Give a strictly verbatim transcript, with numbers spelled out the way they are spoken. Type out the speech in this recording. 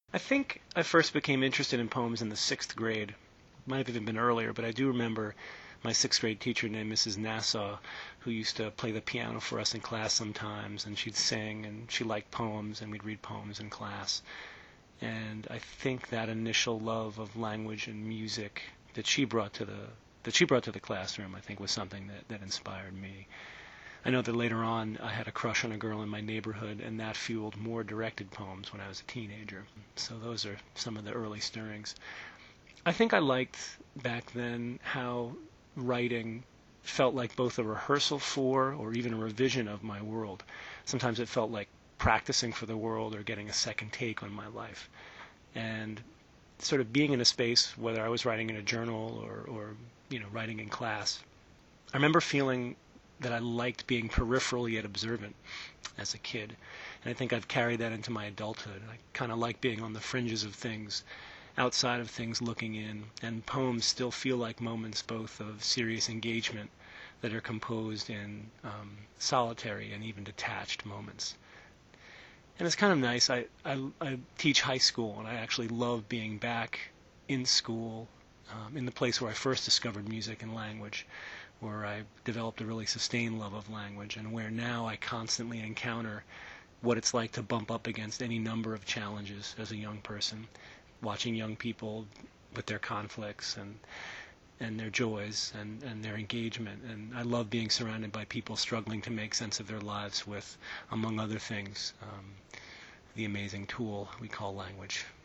I think I first became interested in poems in the sixth grade. Might have even been earlier, but I do remember my sixth grade teacher named Missus Nassau, who used to play the piano for us in class sometimes, and she'd sing, and she liked poems, and we'd read poems in class. And I think that initial love of language and music that she brought to the that she brought to the classroom, I think, was something that, that inspired me. I know that later on I had a crush on a girl in my neighborhood, and that fueled more directed poems when I was a teenager. So those are some of the early stirrings. I think I liked back then how writing felt like both a rehearsal for or even a revision of my world. Sometimes it felt like practicing for the world or getting a second take on my life. And sort of being in a space, whether I was writing in a journal or, or you know, writing in class, I remember feeling that I liked being peripheral yet observant as a kid. And I think I've carried that into my adulthood. I kind of like being on the fringes of things, outside of things looking in. And poems still feel like moments both of serious engagement that are composed in um, solitary and even detached moments. And it's kind of nice. I, I, I teach high school, and I actually love being back in school, um, in the place where I first discovered music and language, where I developed a really sustained love of language, and where now I constantly encounter what it's like to bump up against any number of challenges as a young person, watching young people with their conflicts and and their joys and, and their engagement. And I love being surrounded by people struggling to make sense of their lives with, among other things, um, the amazing tool we call language.